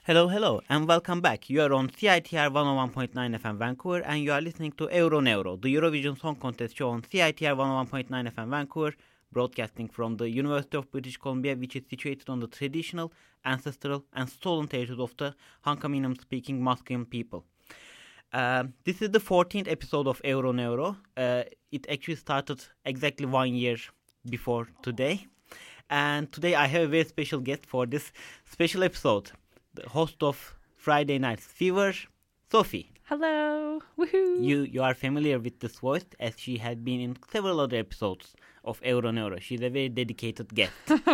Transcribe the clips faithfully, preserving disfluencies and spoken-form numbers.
Hello, hello, and welcome back. You are on C I T R one oh one point nine F M Vancouver, and you are listening to Euro Neuro, the Eurovision Song Contest show on C I T R one oh one point nine F M Vancouver, broadcasting from the University of British Columbia, which is situated on the traditional, ancestral, and stolen territories of the Hunkaminam-speaking Musqueam people. Uh, this is the fourteenth episode of Euro Neuro. Uh, it actually started exactly one year before today. And today I have a very special guest for this special episode. The host of Friday Night Fever, Sophie. Hello, woohoo! You you are familiar with this voice as she had been in several other episodes of Euro Neuro. She's a very dedicated guest.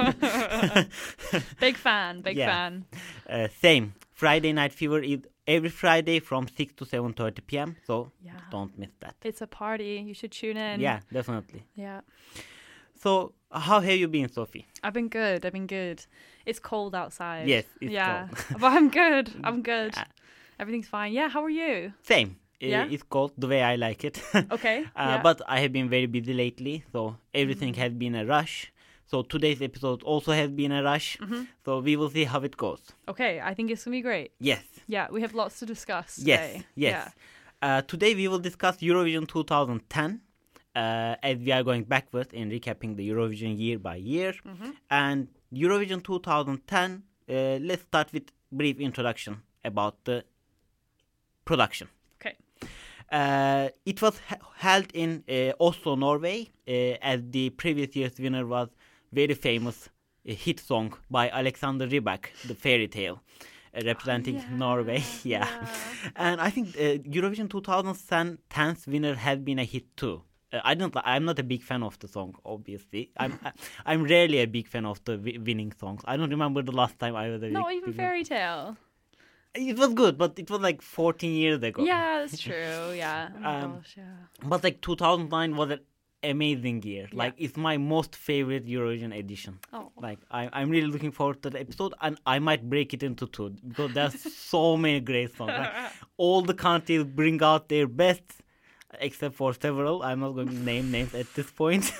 Big fan, big yeah. fan. Uh, same. Friday Night Fever is every Friday from six to seven thirty p.m. So Yeah. don't miss that. It's a party. You should tune in. Yeah, definitely. Yeah. So how have you been, Sophie? I've been good. I've been good. It's cold outside. Yes, it's yeah. cold. But I'm good. I'm good. Yeah. Everything's fine. Yeah, how are you? Same. Uh, Yeah? It's cold the way I like it. Okay. Uh, yeah. But I have been very busy lately, so everything Mm. has been a rush. So today's episode also has been a rush. Mhm. So we will see how it goes. Okay, I think it's going to be great. Yes, Yeah, we have lots to discuss yes, today. yes. Uh, today we will discuss Eurovision twenty ten, uh, as we are going backwards in recapping the Eurovision year by year. Yeah. Mhm. And Eurovision twenty ten, uh, let's start with brief introduction about the production. Okay. Uh, it was h- held in uh, Oslo, Norway, uh, as the previous year's winner was very famous uh, hit song by Alexander Rybak, The Fairy Tale, uh, representing yeah, Norway. yeah. yeah. And I think uh, Eurovision twenty ten's winner has been a hit too. Uh, I don't. li- I'm not a big fan of the song, obviously. I'm. I, I'm rarely a big fan of the wi- winning songs. I don't remember the last time I was a Not big, even big fan. Fairy Tale. It was good, but it was like fourteen years ago. Yeah, that's true. Yeah. Oh my Um, gosh, yeah. But like two thousand nine was an amazing year. Yeah. Like it's my most favorite Eurovision edition. Oh. Like I, I'm really looking forward to the episode, and I might break it into two because there's so many great songs. Like, all the countries bring out their best, except for several. I'm not going to name names at this point.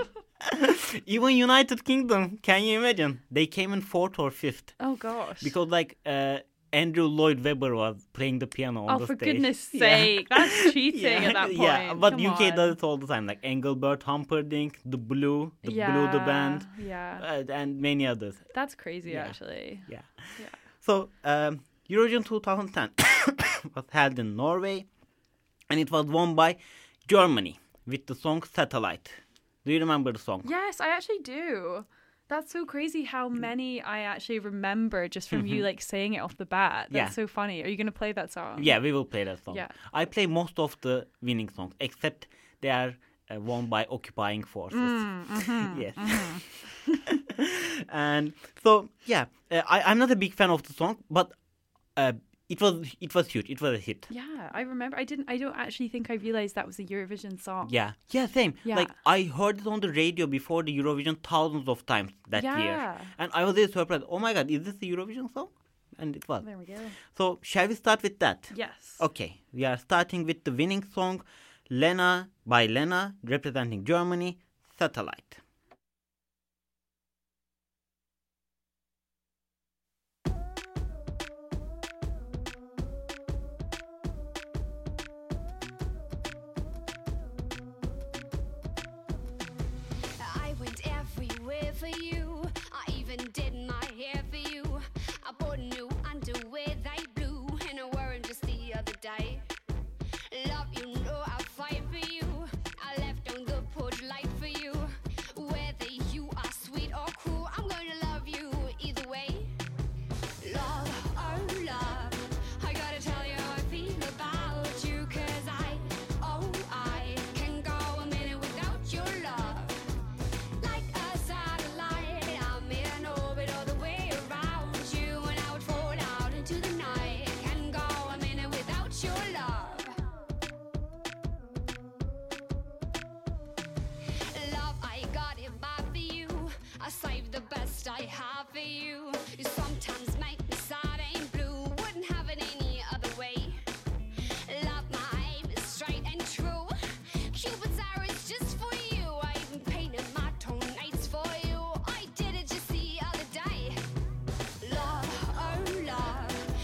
Even United Kingdom, can you imagine? They came in fourth or fifth Oh gosh. because like uh, Andrew Lloyd Webber was playing the piano on Oh, the for stage. goodness Yeah. sake. That's cheating Yeah, at that point. Yeah, but Come U K on. does it all the time, like Engelbert Humperdinck, The Blue, The Blue, the band, Yeah. uh, and many others. That's crazy, Yeah. actually. Yeah. Yeah. So, um, Eurovision twenty ten was held in Norway, and it was won by Germany with the song Satellite. Do you remember the song? Yes, I actually do. That's so crazy how many I actually remember just from you like saying it off the bat. That's Mm-hmm. Yeah. so funny. Are you going to play that song? Yeah, we will play that song. Yeah. I play most of the winning songs, except they are uh, won by occupying forces. Mm, mhm, Yes. mhm. And so, yeah, uh, I, I'm not a big fan of the song, but uh, it was it was huge. It was a hit. Yeah, I remember. I didn't. I don't actually think I realized that was a Eurovision song. Yeah, yeah, same. Yeah. Like I heard it on the radio before the Eurovision thousands of times that year, Yeah. and I was very surprised. Oh my God, is this the Eurovision song? And it was. There we go. So shall we start with that? Yes. Okay, we are starting with the winning song, Lena by Lena, representing Germany, Satellite. I went everywhere for you. I even did my hair for you. I bought new underwear, they blue, and I wore 'em just the other day. Love, you know I'll fight for you. I left on the porch light for you. Whether you are sweet or cruel, I'm gonna love you either way. Love, oh love, I gotta tell you how I feel about you, 'cause I, oh I, can go a minute without your love. Like a satellite, I'm in orbit all the way around you, and I would fall out into the night. Can go a minute without your love. Love, I got it bad for you. I saved the best I have for you. You sometimes make me sad and blue. Wouldn't have it any other way. Love, my aim is straight and true. Cupid's arrow is just for you. I even painted my toenails for you. I did it just the other day. Love, oh love,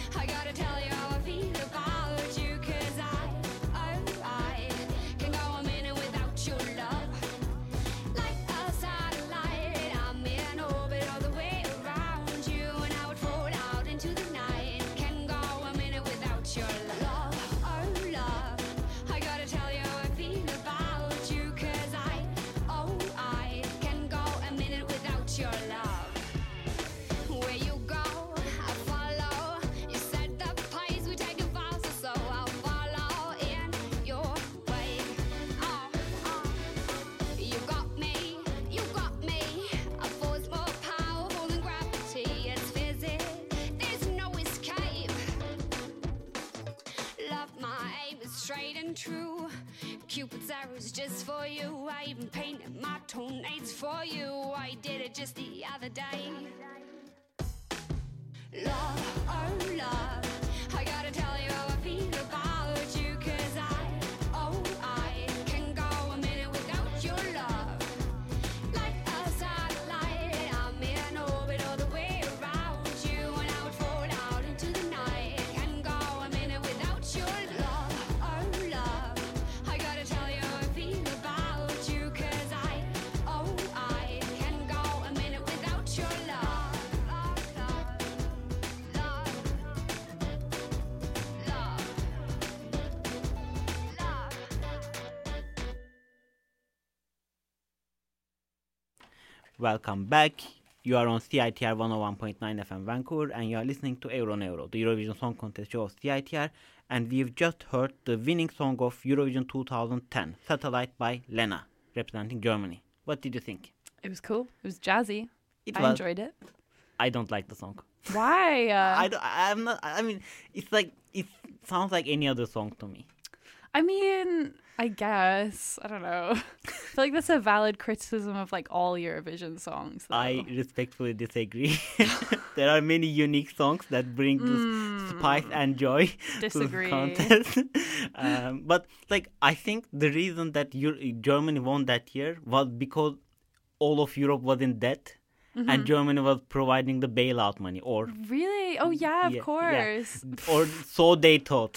Cupid's arrows just for you. I even painted my toenails for you. I did it just the other day. Love, oh love, I gotta tell you how I feel about you. Cause I, oh I, can go a minute without your love. Like a satellite, I'm in orbit all the way around you. And I would fall out into the night. Can go a minute without your love, oh love, I gotta tell you how I feel about you. Cause I, oh I, can go a minute without your love. Love, love, love, love, love. Welcome back. You are on C I T R one oh one point nine F M Vancouver and you are listening to Euro Neuro, the Eurovision Song Contest show of C I T R, and we've just heard the winning song of Eurovision twenty ten, Satellite by Lena, representing Germany. What did you think? It was cool. It was jazzy. It I was. enjoyed it. I don't like the song. Why? Uh, I don't, I'm not, I mean, it's like, it sounds like any other song to me. I mean, I guess. I don't know. I feel like that's a valid criticism of like all Eurovision songs. Though. I respectfully disagree. There are many unique songs that bring this spice and joy Disagree. to the contest. um, but like, I think the reason that Euro- Germany won that year was because all of Europe was in debt. And Germany was providing the bailout money, or Really? Oh yeah, of yeah, course. yeah. or so they thought.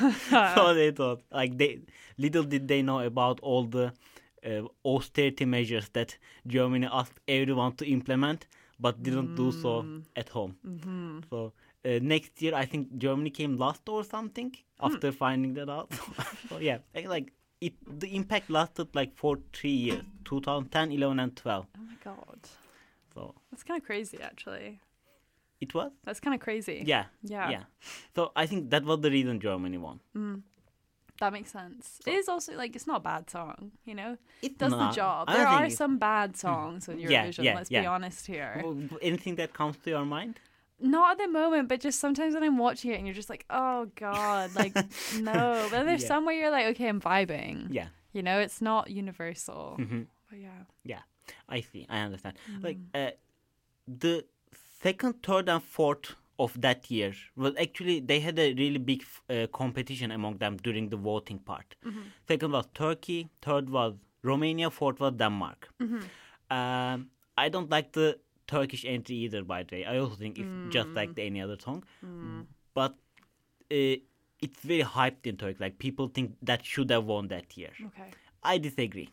So they thought. Like they, little did they know about all the uh, austerity measures that Germany asked everyone to implement, but didn't do so at home. Mm-hmm. So uh, next year, I think Germany came last or something after finding that out. So yeah, like it, the impact lasted like for three years: twenty ten, eleven, and twelve. Oh my god. So That's kind of crazy, actually. it was. That's kind of crazy. Yeah, Yeah. yeah. So I think that was the reason Germany won. Mm. That makes sense. So- It is also like it's not a bad song, you know. It Does nah, the job. I There don't are think it- some bad songs with Yeah, Eurovision. yeah, let's be yeah. honest here. Well, anything that comes to your mind? Not at the moment, but just sometimes when I'm watching it and you're just like, oh god, like no. But then there's Yeah. some where you're like, okay, I'm vibing. Yeah. You know, it's not universal. hmm But yeah. Yeah, I see. I understand. Like Mm. uh, the second, third, and fourth of that year was actually they had a really big f- uh, competition among them during the voting part. Mm-hmm. Second was Turkey, third was Romania, fourth was Denmark. Mm-hmm. Um, I don't like the Turkish entry either, by the way. I also think it's just Mm. like the any other song, but uh, it's very hyped in Turkey. Like people think that should have won that year. Okay. I disagree.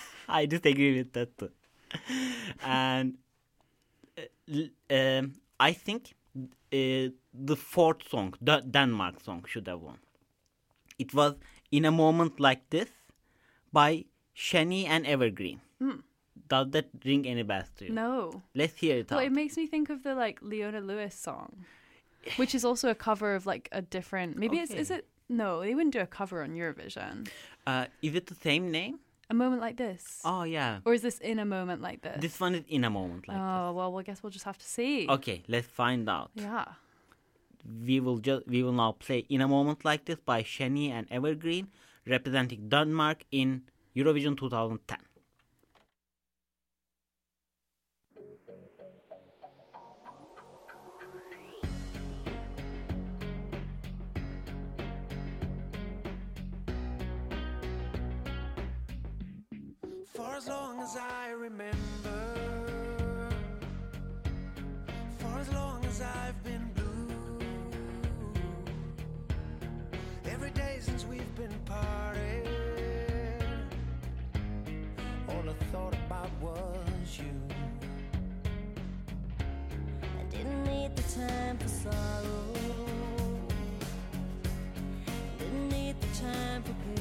I disagree with that too. And uh, l- um, I think uh, the fourth song, the Denmark song, should have won. It was In a Moment Like This by Shani and Evergreen. Mm. Does that ring any bells to you? No. Let's hear it Well, out. it makes me think of the like Leona Lewis song, which is also a cover of like a different. Maybe it's is Okay. it? No, they wouldn't do a cover on Eurovision. Uh, is it the same name? A moment like this, Oh, yeah. or is this in a moment like this? This one is In a Moment Like oh well, I guess we'll just have to see. This. Okay, let's find out. Yeah. We will just we will now play In a Moment Like This by Shani and Evergreen, representing Denmark in Eurovision twenty ten. For as long as I remember, for as long as I've been blue, every day since we've been parted, all I thought about was you. I didn't need the time for sorrow, didn't need the time for pain.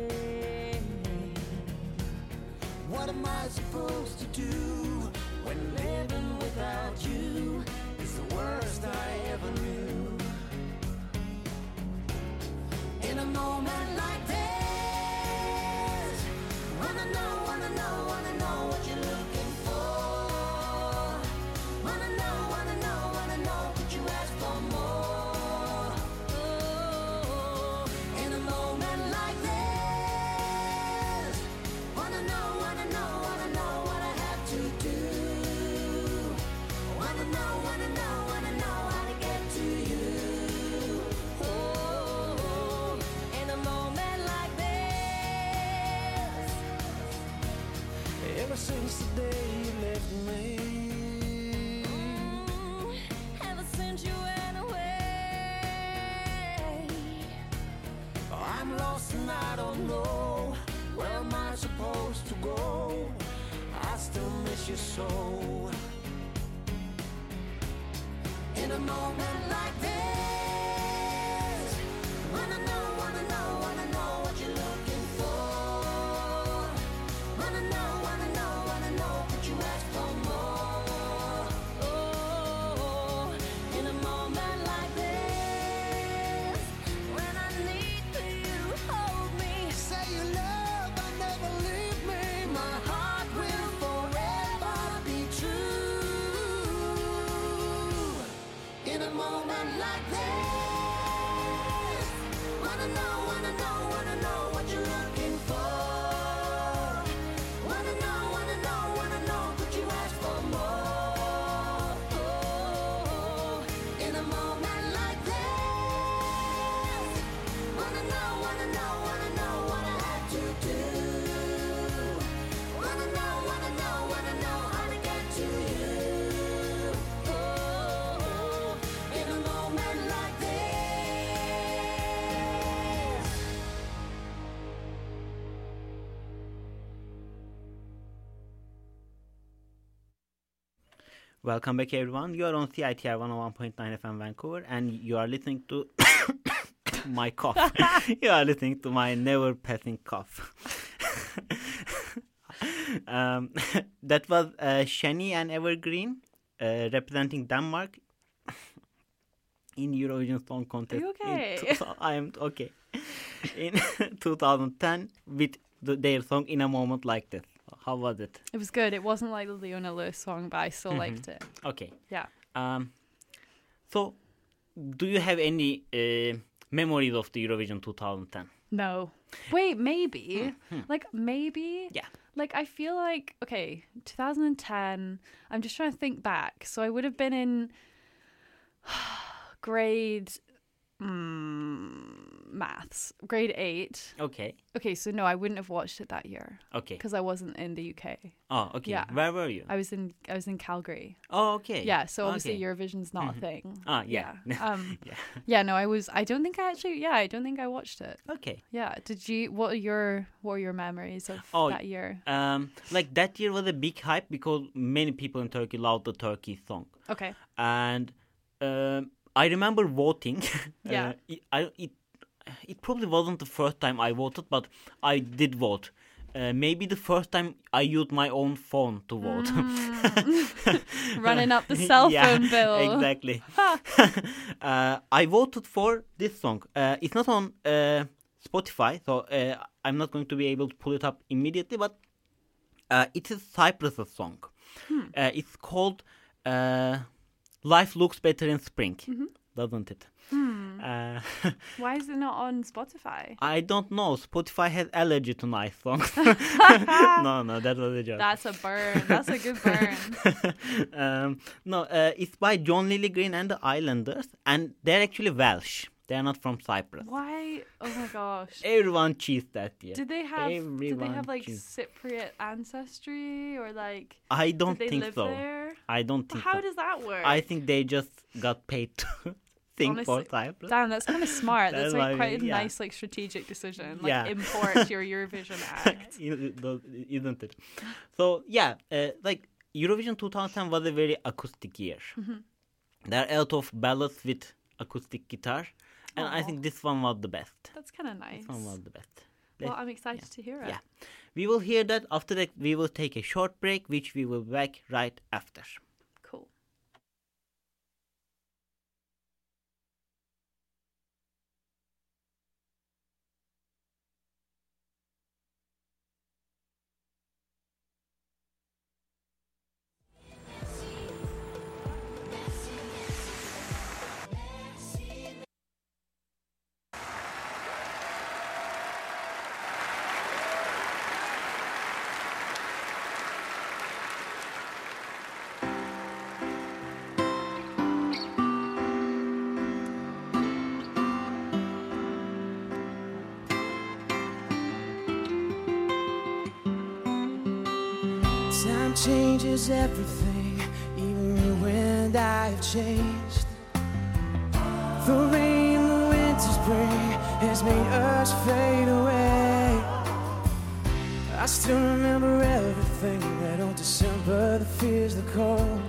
What am I supposed to do when living without you is the worst I ever knew? In a moment like this, wanna know, wanna know, wanna know what you're looking for. Wanna know, wanna know, wanna know, could you ask for more? Oh, in a moment like this, ever since the day you left me. Ever since you went away, I'm lost and I don't know where am I supposed to go. I still miss you so. In a moment like this, wanna know, wanna know, wanna know what you're looking for. Wanna know, wanna know, wanna know, could you ask for more? oh, in a moment like this, when I need you, hold me. Say you love and never leave me. My heart will forever be true. In a moment like this, wanna know, wanna know, wanna know what you're looking for. Wanna know, wanna know, wanna know, could you ask for more? In a moment like this, wanna know, wanna know, wanna know what I had to do. Wanna know, wanna know, wanna know how to get to you. In a moment like this. Welcome back, everyone. You are on C I T R one oh one point nine F M Vancouver, and you are listening to my cough. You are listening to my never passing cough. um, that was uh, Shani and Evergreen uh, representing Denmark in Eurovision Song Contest. you in okay? two- I am okay. In two thousand ten with the, their song In a Moment Like This. How was it? It was good. It wasn't like the Leona Lewis song, but I still Mhm. liked it. Okay. Yeah. Um, so, do you have any uh, memories of the Eurovision twenty ten? No. Wait, maybe. Hmm. Like, maybe. Yeah. Like, I feel like, okay, twenty ten, I'm just trying to think back. So I would have been in grade mm, maths, grade eight. Okay. Okay, so no, I wouldn't have watched it that year Okay. because I wasn't in the U K. Oh, okay. Yeah. Where were you? I was in I was in Calgary. Oh, okay. Yeah, so obviously Okay. Eurovision's not Mhm. a thing. Ah, yeah. Um, Yeah. yeah, no, I was. I don't think I actually. Yeah, I don't think I watched it. Okay. Yeah. Did you? What are your What are your memories of Oh, that year? Um, like that year was a big hype because many people in Turkey loved the Turkey song, Okay. and um, I remember voting. Yeah. uh, it, I, it it probably wasn't the first time I voted, but I did vote. Uh, maybe the first time I used my own phone to vote. Running up the cell Yeah, phone bill. Exactly. uh, I voted for this song. Uh, it's not on uh, Spotify, so uh, I'm not going to be able to pull it up immediately, but uh, it is Cyprus' song. Hmm. Uh, it's called uh, Life Looks Better in Spring, Mm-hmm. doesn't it? Hmm. Uh, Why is it not on Spotify? I don't know. Spotify has allergy to nice songs. no, no, that was a joke. That's a burn. That's a good burn. um, no, uh, it's by John Lilligren and the Islanders, and they're actually Welsh. They're not from Cyprus. Why? Oh my gosh. Everyone cheesed that year. Did they have? Did they Everyone have like cheesed. Cypriot ancestry or like? I don't did they think live so. there? I don't think How so. does that work? I think they just got paid to sing for Honestly, Cyprus. Damn, that's kind of smart. That's That's like why- quite a yeah. nice like strategic decision. Like Yeah. import your Eurovision act. Isn't it? So yeah, uh, like Eurovision twenty ten was a very acoustic year. Mm-hmm. There are a lot of ballads with acoustic guitar, and I Aw. think this one was the best. That's kind of nice. This one was the best. Well, Let- I'm excited to hear it. yeah. We will hear that. After that, we will take a short break, which we will be back right after. Cool. Time changes everything, even you and I have changed. The rain, the winter, spring has made us fade away. I still remember everything, that old December, the fears, the cold.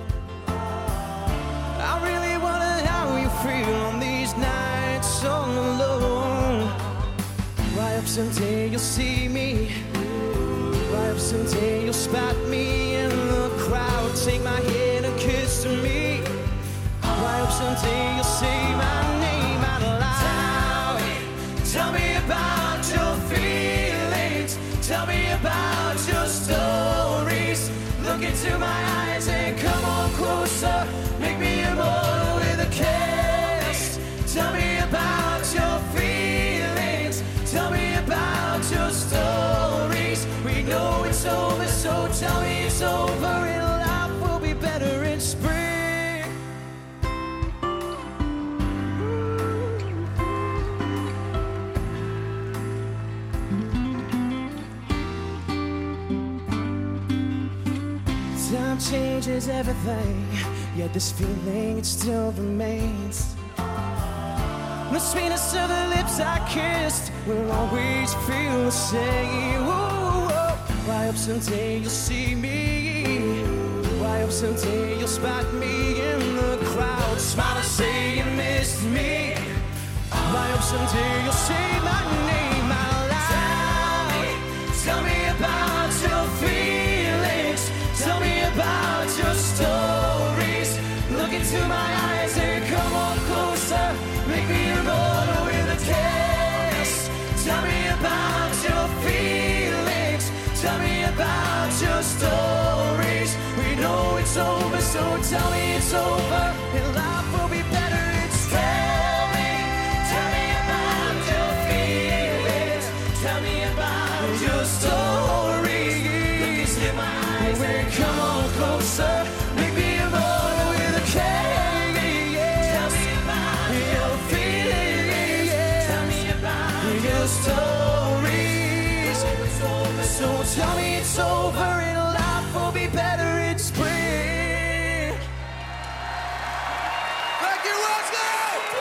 I really wonder how you feel on these nights all alone. Why up someday you'll see me, why up someday you'll spot me in the crowd, take my hand and kiss me. Why up someday you'll say my name out loud. Tell me about your feelings, tell me about your stories. Look into my eyes and come on closer, make me immortal with a kiss. Tell me about your feelings, tell me about your stories. We know it's over, so tell me it's over and life will be better in spring. Time changes everything, yet this feeling, it still remains. The sweetness of the lips I kissed will always feel the same. Ooh, oh. Why up someday you'll see me, why up someday you'll spot me in the crowd, smile and say you missed me. Why up someday you'll say my name out loud. Tell me about your feelings, tell me about your stories. Look into my eyes and come on closer, make me immortal with a kiss. Tell me about your feelings, tell me about your stories. We know it's over, so tell me it's over and life will be better. It's tell me, tell me about your feelings, tell me about your stories. Look into my eyes and come on closer, make me immortal with a kiss. Tell me about your feelings, tell me about your stories. So tell me it's over and life will be better in spring. Thank you, let's go!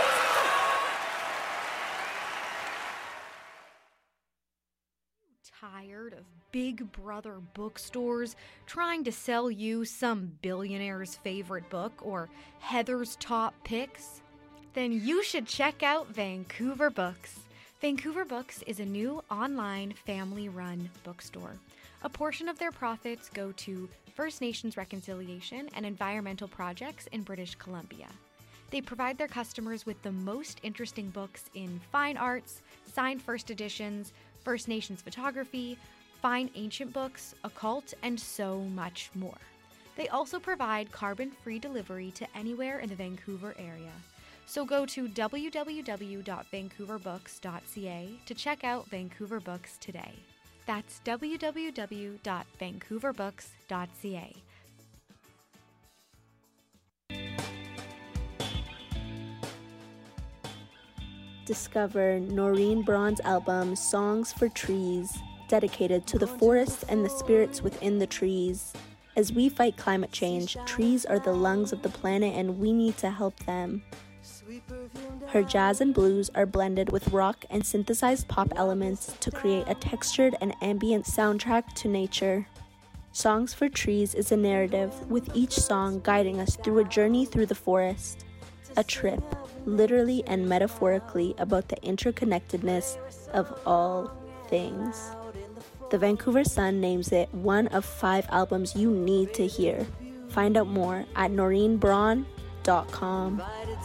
Tired of Big Brother bookstores trying to sell you some billionaire's favorite book or Heather's top picks? Then you should check out Vancouver Books. Vancouver Books is a new online family-run bookstore. A portion of their profits go to First Nations reconciliation and environmental projects in British Columbia. They provide their customers with the most interesting books in fine arts, signed first editions, First Nations photography, fine ancient books, occult, and so much more. They also provide carbon-free delivery to anywhere in the Vancouver area. So go to w w w dot vancouver books dot c a to check out Vancouver Books today. That's w w w dot vancouver books dot c a. Discover Noreen Braun's album Songs for Trees, dedicated to the forest and the spirits within the trees. As we fight climate change, trees are the lungs of the planet and we need to help them. Her jazz and blues are blended with rock and synthesized pop elements to create a textured and ambient soundtrack to nature. Songs for Trees is a narrative, with each song guiding us through a journey through the forest. A trip, literally and metaphorically, about the interconnectedness of all things. The Vancouver Sun names it one of five albums you need to hear. Find out more at noreen braun dot com.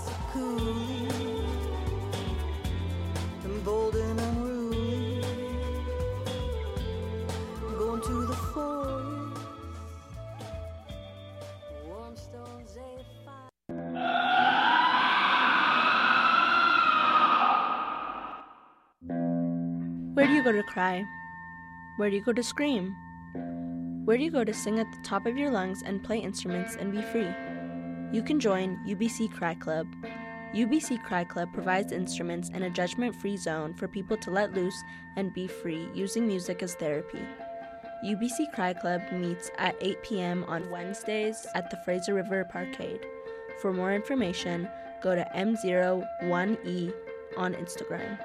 Where do you go to cry? Where do you go to scream? Where do you go to sing at the top of your lungs and play instruments and be free? You can join U B C Cry Club. U B C Cry Club provides instruments and a judgment-free zone for people to let loose and be free using music as therapy. U B C Cry Club meets at eight p.m. on Wednesdays at the Fraser River Parkade. For more information, go to M zero one E on Instagram.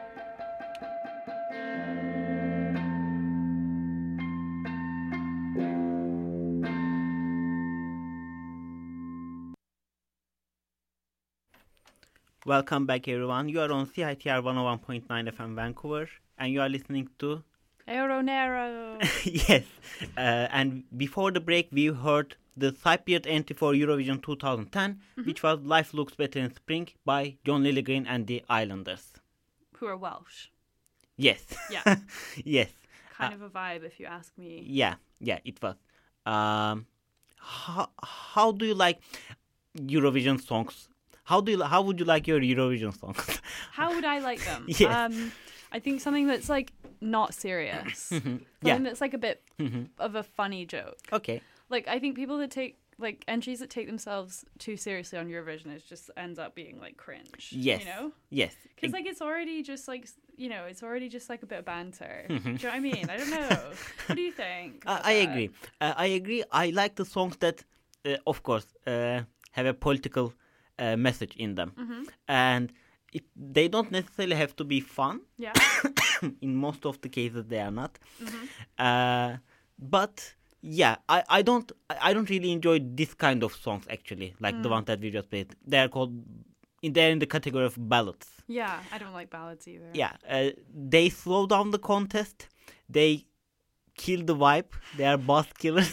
Welcome back, everyone. You are on C I T R one oh one point nine F M Vancouver, and you are listening to... Euronero. Yes. Uh, and before the break, we heard the Cypriot entry for Eurovision twenty ten, Mm-hmm. which was Life Looks Better in Spring by John Lilligren and the Islanders. Who are Welsh. Yes. Yeah. Yes. Kind Uh, of a vibe, if you ask me. Yeah. Yeah, it was. Um, how, how do you like Eurovision songs? How do you, how would you like your Eurovision songs? How would I like them? Yes. Um, I think something that's like not serious. Something Yeah. that's like a bit Mhm. of a funny joke. Okay. Like I think people that take like entries that take themselves too seriously on Eurovision, it just ends up being like cringe. Yes. You know? Yes. Because like it's already just like s- you know it's already just like a bit of banter. Mm-hmm. Do you know what I mean? I don't know. What do you think? I, about I that? agree. Uh, I agree. I like the songs that, uh, of course, uh, have a political uh, message in them, Mm-hmm. and it, they don't necessarily have to be fun. Yeah. In most of the cases, they are not. Mm-hmm. Uh, but yeah, I, I don't I I don't really enjoy this kind of songs actually, like Mm. the ones that we just played. They are called. In, they're in the category of ballads. Yeah. I don't like ballads either. Yeah, uh, they slow down the contest. They kill the vibe. They are boss killers.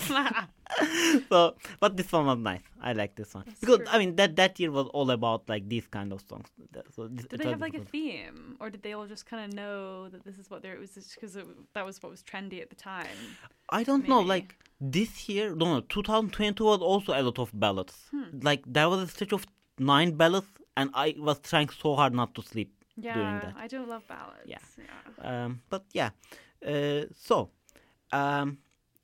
So, but this one was nice. I like this one That's because true. I mean that that year was all about like these kind of songs. That- So this, Did it they was have like a difficult. theme, or did they all just kind of know that this is what there? It was just because that was what was trendy at the time. I don't know. maybe? Like this year, no, no, twenty twenty-two was also a lot of ballads. Hmm. Like there was a stretch of nine ballads, and I was trying so hard not to sleep during Yeah, that. I don't love ballads. Yeah. yeah. Um, but yeah, uh, so um,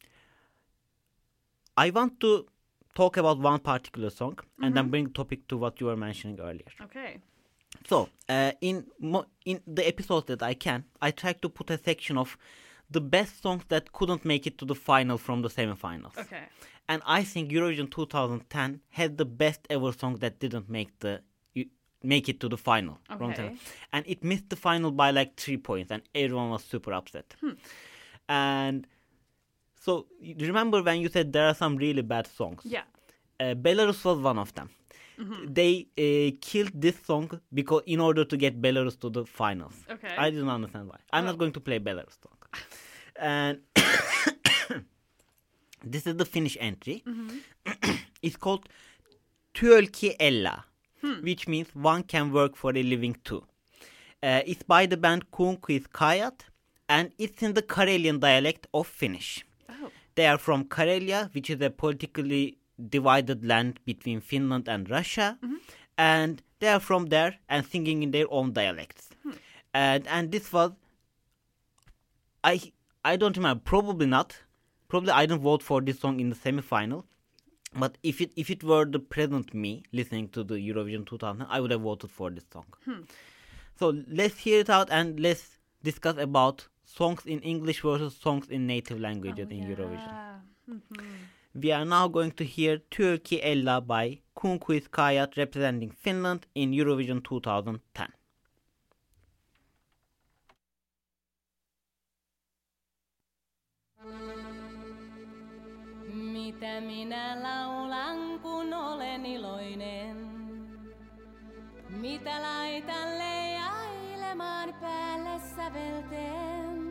I want to talk about one particular song and then bring the topic to what you were mentioning earlier. Okay. So uh, in mo- in the episodes that I can, I try to put a section of the best songs that couldn't make it to the final from the semifinals. Okay. And I think Eurovision twenty ten had the best ever song that didn't make the you- make it to the final. from Okay. semi- And it missed the final by like three points, and everyone was super upset. And so you remember when you said there are some really bad songs? Yeah. Uh, Belarus was one of them. They uh, killed this song because in order to get Belarus to the finals. Okay. I didn't understand why. I'm Oh. not going to play Belarus song. And this is the Finnish entry. It's called Työlki Ella, which means one can work for a living too. Uh, it's by the band Kunkuis Kajat, and it's in the Karelian dialect of Finnish. Oh. They are from Karelia, which is a politically divided land between Finland and Russia, and they are from there and singing in their own dialects. And and this was, I I don't remember, probably not. Probably I didn't vote for this song in the semi-final. But if it if it were the present me listening to the Eurovision twenty ten, I would have voted for this song. So let's hear it out and let's discuss about songs in English versus songs in native languages in Eurovision. Yeah. Mhm. We are now going to hear Työlki Ella by Kunkuis Kajat representing Finland in Eurovision twenty ten. Mitä minä laulan, kun olen iloinen? Mitä laitan leijailemaan päälle sävelten?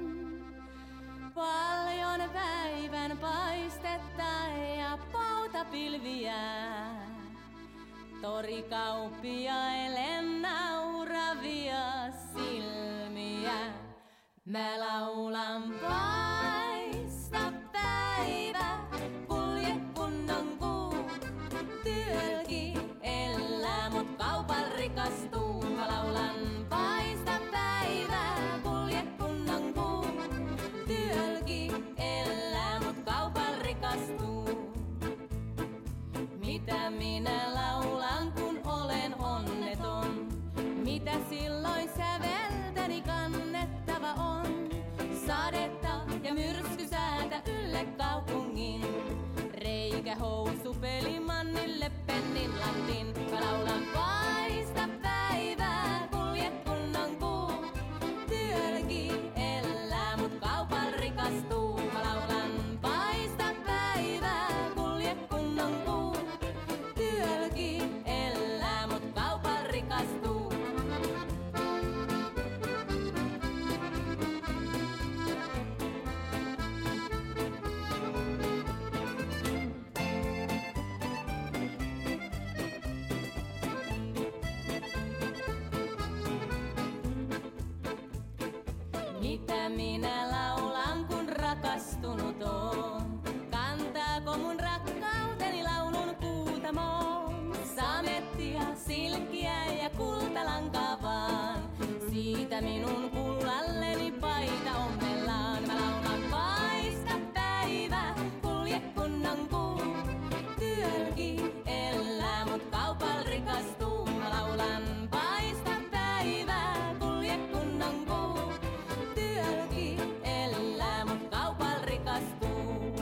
Paljon päivän paistetta ja pautapilviä. Torikauppiaille nauravia silmiä. Mä laulan paista päivä, kulje kunnon kuu. Työlki elää, mut kaupal rikastuu. Mä laulan paista päivä, kulje kunnon kuu. Työlki elää, mut kaupal rikastuu. Mitä minä laulan, kun olen onneton? Mitä silloin säveltäni kannettava on? Sadetta ja Mitä minä laulan, kun rakastunut on? Kantaako mun rakkauteni laulun kuutamoon? Samettia, silkkiä ja kultalankaa vaan. Siitä minun kullalleni paita ommellaan. Mä laulan paista päivä, kulje kunnon kuu. Työlki elää, mut kaupal rikastuu. Mä laulan paista päivä, kulje kunnon kuu. Työlki elää, mut kaupal rikastuu.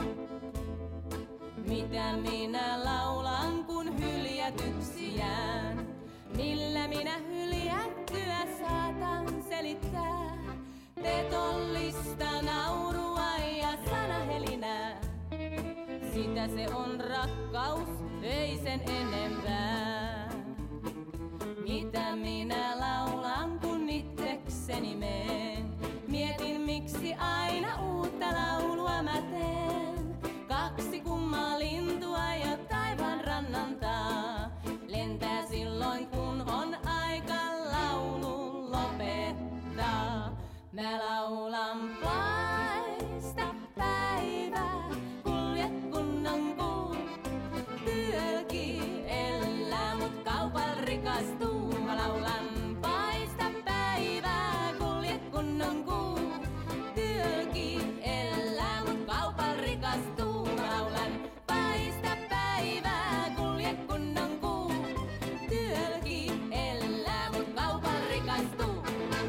Mitä minä laulan, kun hyljätyksi jään? Millä minä hyljättyä saatan selittää? Petollista naurua ja sanahelinää. Sitä se on rakkaus, ei sen enempää. Mitä minä laulan, kun itsekseni meen? Mietin, miksi aina uutta laulua mä teen. Kaksi kummaa lintua jo taivaan rannantaa. Lentää silloin, kun on aika laulun lopettaa. Mä laulan paista päivää, kulje kunnon kuu. Työlki elää, mut kaupal rikastuu. Mä laulan paista päivää, kulje kunnon kuu. Työlki elää, mut kaupal rikastuu. Mä laulan paista päivää, kulje kunnon kuu. Työlki elää, mut kaupal rikastuu.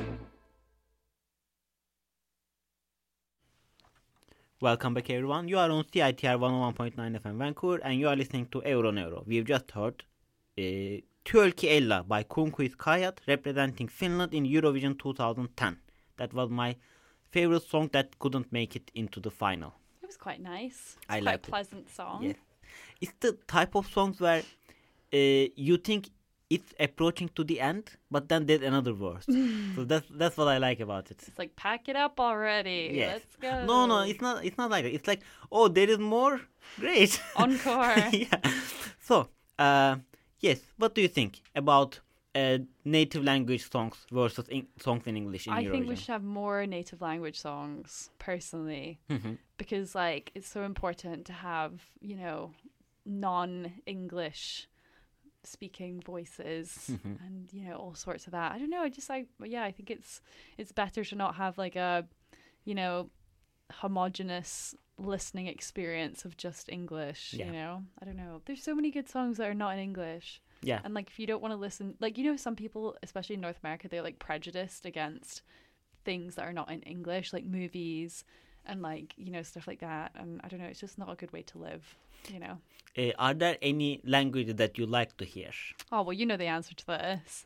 Welcome back, everyone. You are on C I T R one oh one point nine F M Vancouver, and you are listening to Euro Neuro. We've just heard uh, Työlki Ella by Kunkuis Kayat, representing Finland in Eurovision twenty ten. That was my favorite song that couldn't make it into the final. It was quite nice. It's I quite liked a it. pleasant song. Yes. It's the type of songs where uh, you think it's approaching to the end, but then there's another verse. So that's that's what I like about it. It's like, pack it up already. Yes. Let's go. No, no, it's not. It's not like that. It's like, oh, there is more. Great. Encore. Yeah. So, uh, yes. What do you think about uh, native language songs versus in- songs in English in I Eurovision? think we should have more native language songs, personally, Mhm. because like it's so important to have, you know, non-English speaking voices Mhm. and, you know, all sorts of that. I don't know. I just like, yeah, I think it's it's better to not have like a, you know, homogenous listening experience of just English. Yeah. You know, I don't know. There's so many good songs that are not in English. Yeah. And like, if you don't want to listen, like, you know, some people, especially in North America, they're like prejudiced against things that are not in English, like movies and like, you know, stuff like that. And I don't know, it's just not a good way to live, you know. Uh, are there any languages that you like to hear? Oh, well, you know the answer to this.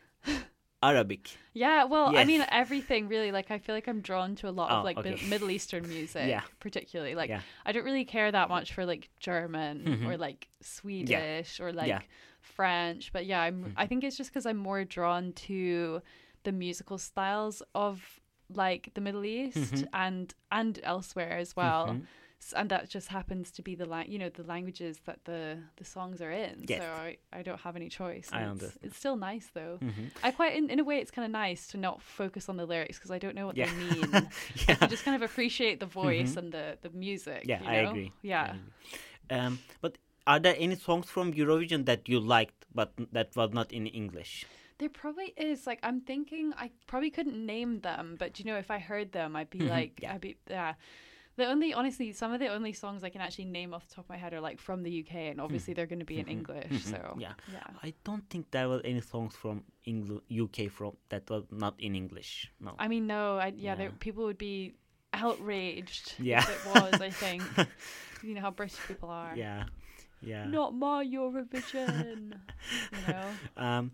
Arabic. Yeah, well, I Yes. mean, everything really. Like, I feel like I'm drawn to a lot Oh, of like okay. Mid- Middle Eastern music, Yeah. particularly. Like, Yeah. I don't really care that much for like German Mhm. or like Swedish or like Yeah. French, but yeah, I'm. I think it's just because I'm more drawn to the musical styles of like the Middle East Mhm. and and elsewhere as well. Mhm. S- And that just happens to be the la- you know the languages that the the songs are in. Yes. So I, I don't have any choice. I and it's, understand. it's still nice though. Mhm. I quite in, in a way it's kind of nice to not focus on the lyrics because I don't know what Yeah. they mean. Yeah. You just kind of appreciate the voice Mhm. and the the music. Yeah, you I know? agree. I Yeah. agree. Um, but are there any songs from Eurovision that you liked but that was not in English? There probably is. Like, I'm thinking I probably couldn't name them, but you know, if I heard them, I'd be Mhm, like, yeah. I'd be, yeah. The only, honestly, some of the only songs I can actually name off the top of my head are like from the U K, and obviously they're going to be in Mhm, English. mhm, So yeah. yeah. I don't think there was any songs from Engl- U K from that was not in English. No. I mean, no, I yeah, there Yeah. people would be outraged Yeah. if it was. I think you know how British people are. Yeah. Yeah. Not my Eurovision. you know. Um,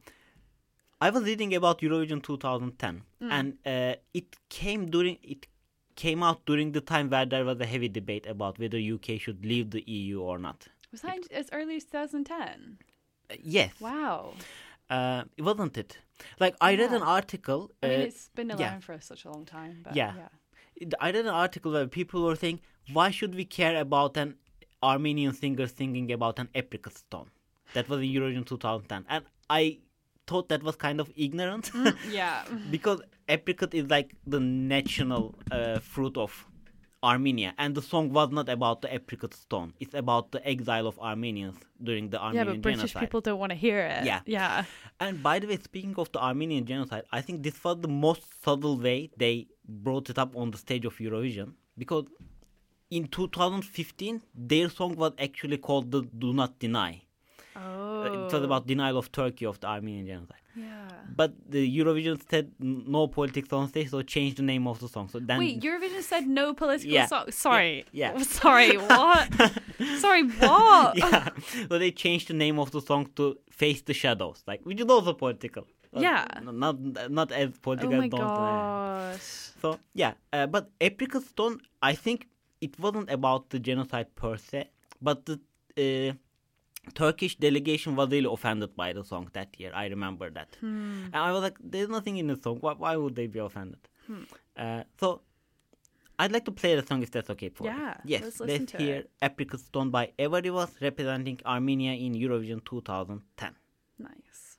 I was reading about Eurovision twenty ten, Mm. and uh, it came during it came out during the time where there was a heavy debate about whether U K should leave the E U or not. Was that in, as early as twenty ten? Uh, yes, Wow. uh, wasn't it? Like I read an Yeah. article. I mean, uh, it's been yeah. around for such a long time. But Yeah. yeah. I read an article where people were saying, why should we care about an Armenian singer singing about an apricot stone? That was in Eurovision twenty ten. And I thought that was kind of ignorant Yeah. because apricot is like the national uh, fruit of Armenia, and the song was not about the apricot stone. It's about the exile of Armenians during the Yeah, Armenian but British genocide. people don't want to hear it. Yeah. Yeah. And by the way, speaking of the Armenian genocide, I think this was the most subtle way they brought it up on the stage of Eurovision, because in two thousand fifteen, their song was actually called the Do Not Deny. Oh. Uh, It was about denial of Turkey of the Armenian genocide. Yeah. But the Eurovision said n- no politics on stage, so changed the name of the song. So then, Wait, Eurovision said no political Yeah. song. Sorry. Yeah. Yeah. Sorry, what? Sorry, what? yeah, so they changed the name of the song to Face the Shadows, like which is also political. But Yeah. Not not as political Oh as my Don't Deny. gosh. So yeah, uh, but Apricot Stone, I think it wasn't about the genocide per se, but the uh, Turkish delegation was really offended by the song that year. I remember that, Hmm. and I was like, "There's nothing in the song. Why, why would they be offended?" Hmm. Uh, so I'd like to play the song if that's okay for you. Yeah, Yes, let's listen to hear it. Apricot Stone by Eva Rivas representing Armenia in Eurovision twenty ten. Nice.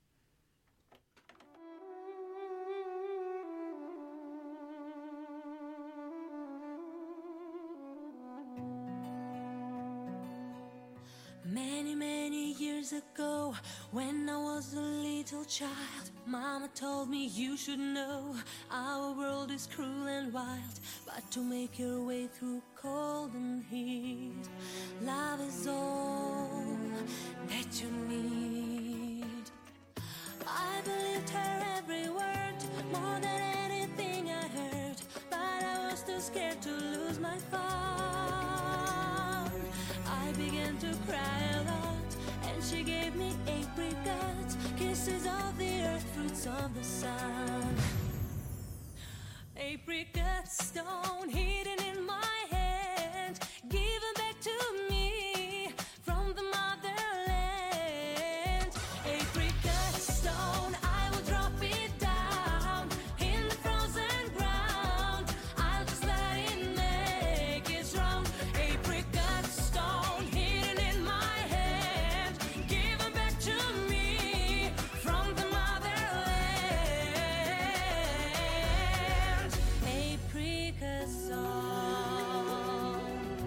Many, many years ago, when I was a little child, Mama told me you should know our world is cruel and wild, but to make your way through cold and heat, love is all that you need. I believed her every word, more than anything I heard, but I was too scared to lose my fun. I began to cry a lot, and she gave me apricots, kisses of the earth, fruits of the sun. Apricot stone hidden in my hand, given back to me from the motherland. Apricot stone, I will drop it down in the frozen ground. I'll just let it make it strong. Apricot stone hidden in my hand, given back to me from the motherland. Apricot song.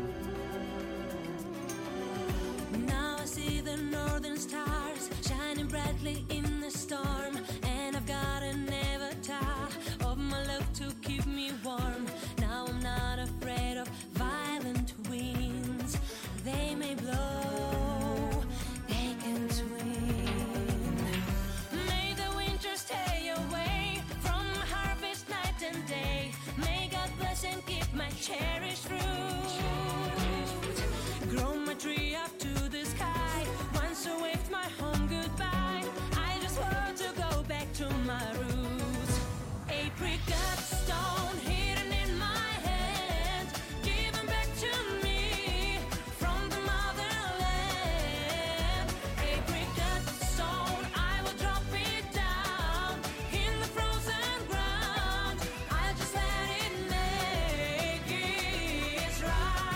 Now I see the northern stars shining brightly in the storm, and I've got an avatar of my love to keep me warm. Now I'm not afraid of violent winds. They may blow, they can swing. May the winter stay away from harvest night and day. May God bless and keep my cherished fruit. Grow my tree up to the sky. Once I waved my home goodbye, I just want to go back to my roots. Apricot stone hidden in my hand, given back to me from the motherland. Apricot stone, I will drop it down in the frozen ground. I'll just let it make its round.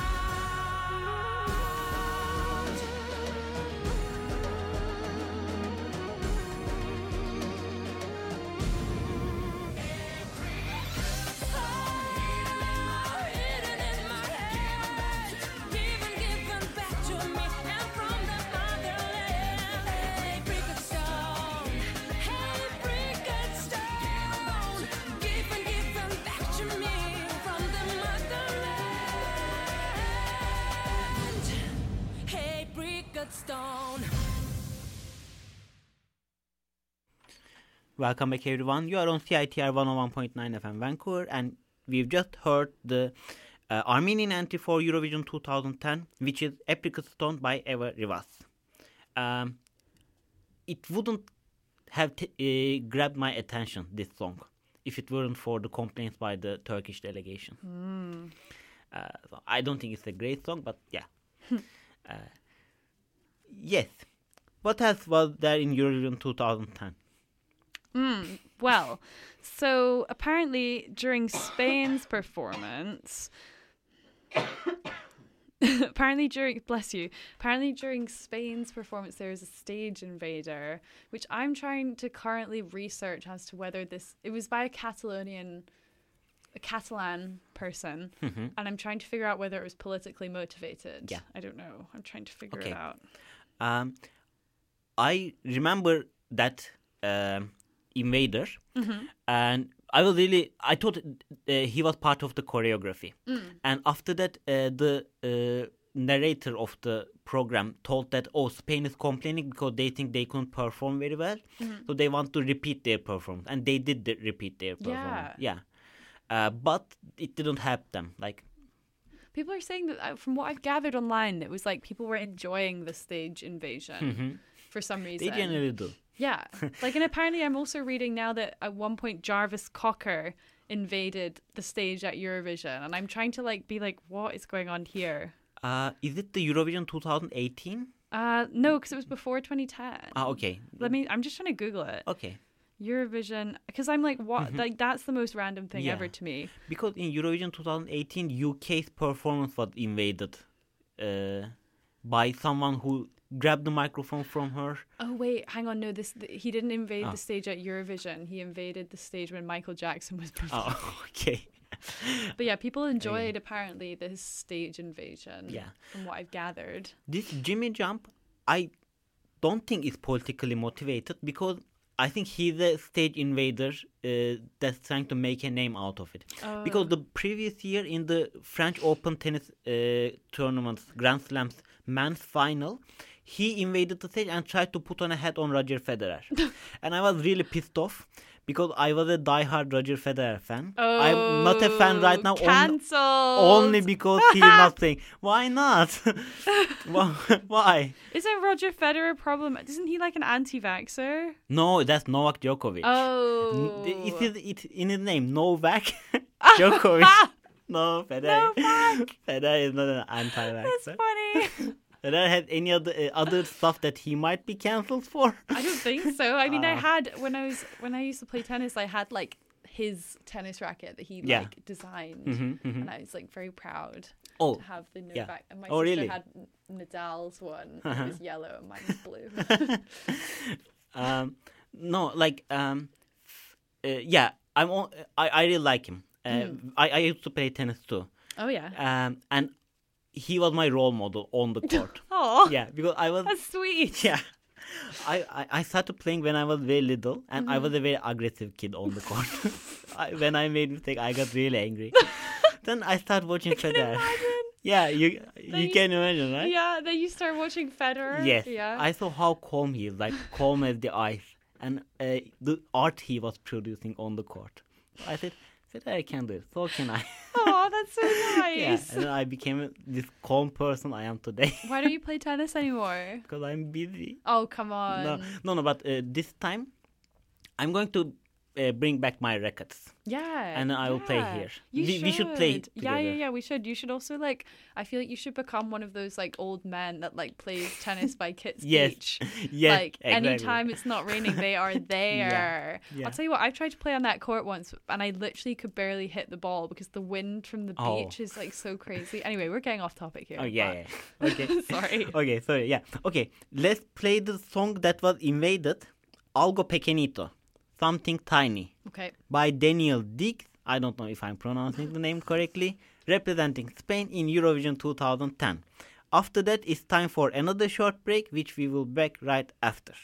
Hidden in my hand, given, given back to me, and from the motherland. Apricot stone, apricot stone, given, given back to me from the motherland. Apricot stone. Welcome back, everyone. You are on C I T R one oh one point nine F M Vancouver, and we've just heard the uh, Armenian entry for Eurovision twenty ten, which is Apricot Stone by Eva Rivas. Um, it wouldn't have t- uh, grabbed my attention, this song, if it weren't for the complaints by the Turkish delegation. Uh, so I don't think it's a great song, but yeah. uh, yes. What else was there in Eurovision twenty ten? Mm, well, so apparently during Spain's performance, apparently during bless you apparently during Spain's performance there is a stage invader, which I'm trying to currently research as to whether this it was by a Catalonian a Catalan person, Mhm. and I'm trying to figure out whether it was politically motivated. Yeah. I don't know. I'm trying to figure Okay. it out. Um, I remember that um, invader, Mm-hmm. and I was really. I thought uh, he was part of the choreography, Mm. and after that, uh, the uh, narrator of the program told that oh, Spain is complaining because they think they couldn't perform very well, Mm-hmm. so they want to repeat their performance, and they did the- repeat their performance. Yeah, uh, but it didn't help them. Like, People are saying that, uh, from what I've gathered online, it was like people were enjoying the stage invasion mhm, for some they reason. generally do. Yeah. Like, and apparently I'm also reading now that at one point Jarvis Cocker invaded the stage at Eurovision, and I'm trying to like be like, what is going on here? Uh, is it the Eurovision twenty eighteen? Uh, no, because it was before twenty ten. Ah, okay, Let me. I'm just trying to Google it. okay. Eurovision, because I'm like, what? Like, that's the most random thing Yeah. ever to me. Because in Eurovision twenty eighteen, U K's performance was invaded uh, by someone who grabbed the microphone from her. Oh wait, hang on. No, this th- he didn't invade Oh. the stage at Eurovision. He invaded the stage when Michael Jackson was performing. Oh, okay. But yeah, people enjoyed apparently this stage invasion. Yeah. From what I've gathered. This Jimmy Jump, I don't think is politically motivated because I think he's a stage invader uh, that's trying to make a name out of it. Oh. Because the previous year in the French Open tennis uh, tournaments, Grand Slams men's final, he invaded the stage and tried to put on a hat on Roger Federer. And I was really pissed off because I was a diehard Roger Federer fan. I'm not a fan right now. only- Cancelled. Only because he's not saying, why not? Why- Why? Isn't Roger Federer a problem? Isn't he like an anti-vaxxer? No, that's Novak Djokovic. Oh. N- It is it in his name, Novak Djokovic. No, Federer. Novak. Federer is not an That's anti-vaxxer. funny. Federer has any other uh, other stuff that he might be cancelled for? I don't think so. I mean, I Ah. had when I was when I used to play tennis, I had like his tennis racket that he Yeah. like designed, Mhm, mhm. and I was like very proud Oh, to have the Novak. yeah. And my Oh, sister really? had N- Nadal's one. Uh-huh. It was yellow, and mine was blue. um, no, like um, uh, yeah, I'm. All, I I really like him. Uh, Mm. I I used to play tennis too. Oh yeah. Um, and he was my role model on the court. Oh, Yeah, because I was. that's sweet. Yeah. I, I, I started playing when I was very little, and Mm-hmm. I was a very aggressive kid on the court. I, when I made mistake, I got really angry. Then I started watching Federer. Imagine. Yeah, you you you- can imagine, right? Yeah. Then you start watching Federer. Yes. Yeah. I saw how calm he is, like calm as the ice, and uh, the art he was producing on the court. I said, Federer can do it, so can I. Oh, that's so Yeah, nice. and then I became this calm person I am today Why don't you play tennis anymore? because I'm busy. Oh, come on. No, no, no. But uh, this time, I'm going to uh, bring back my rackets, Yeah. and then I will play yeah. here. You we, we should play it Yeah, yeah, together. yeah. We should. You should also like. I feel like you should become one of those like old men that like plays tennis by Kit's Yes. Beach. Yes, Like exactly. anytime it's not raining, they are there. yeah. I'll tell you what. I've tried to play on that court once, and I literally could barely hit the ball because the wind from the Oh. beach is like so crazy. Anyway, we're getting off topic here. Oh yeah, but- yeah. Okay. Sorry. Okay, sorry. Yeah. Okay. Let's play the song that was invaded, Algo Pequeñito, Something Tiny, Okay. by Daniel Diggs. I don't know if I'm pronouncing the name correctly. Representing Spain in Eurovision twenty ten. After that, it's time for another short break, which we will back right after.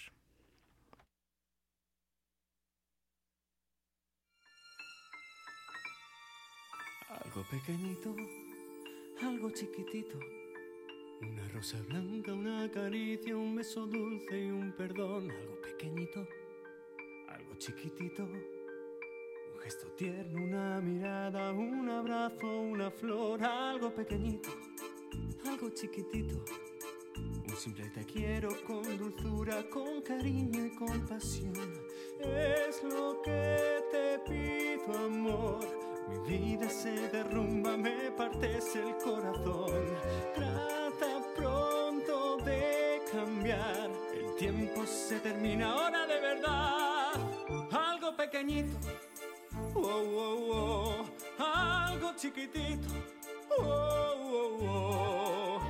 Algo pequeñito, algo chiquitito. Una rosa blanca, una caricia, un beso dulce y un perdón. Algo pequeñito, algo chiquitito. Un gesto tierno, una mirada, un abrazo, una flor. Algo pequeñito, algo chiquitito. Un simple te quiero con dulzura, con cariño y compasión. Es lo que te pido, amor. Mi vida se derrumba, me partes el corazón. Trata pronto de cambiar. El tiempo se termina ahora de verdad. Algo pequeñito, oh, oh, oh. Algo chiquitito, oh, oh, oh.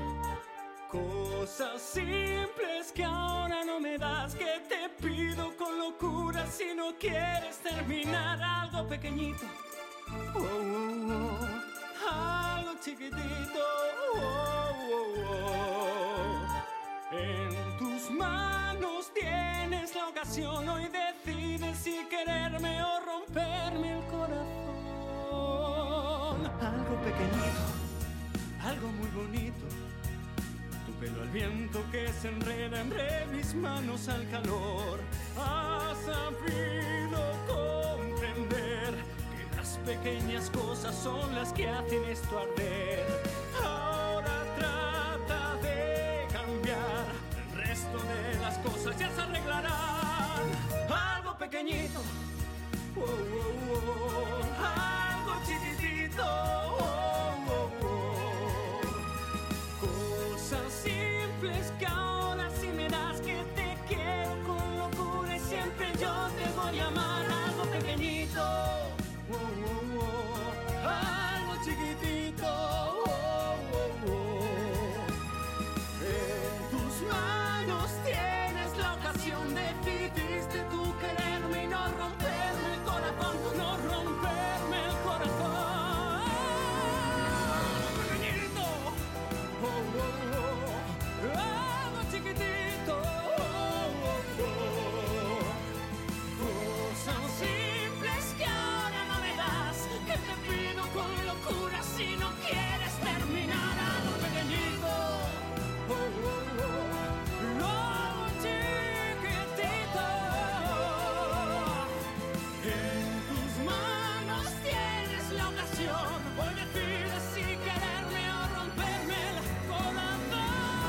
Cosas simples que ahora no me das, que te pido con locura si no quieres terminar. Algo pequeñito, oh, oh, oh. Algo chiquitito, oh, oh, oh. En tus manos tienes la ocasión, hoy decides si quererme o romperme el corazón. Algo pequeñito, algo muy bonito, tu pelo al viento que se enreda entre mis manos al calor. Has sabido comprender que las pequeñas cosas son las que hacen esto arder. Ahora trata de cambiar, el resto de las cosas ya se arreglarán. Algo pequeñito, oh, oh, oh. Algo chiquitito, oh, oh, oh. Cosas simples que ahora sí me das, que te quiero con locura y siempre yo te voy a amar. Algo pequeñito, oh, oh, oh. Algo chiquitito, oh, oh, oh. En tus manos tienes la ocasión, decidiste tú quererme y no romperme el corazón, no romperme el corazón. Pequeñito, oh, oh, oh. Algo chiquitito, oh, oh, oh. Cosas simples que ahora no me das, que te pido con locura si no quieres terminar. Algo pequeñito, oh, oh, oh. Algo chiquitito. En tus manos tienes la ocasión, hoy decides si quererme o romperme el corazón.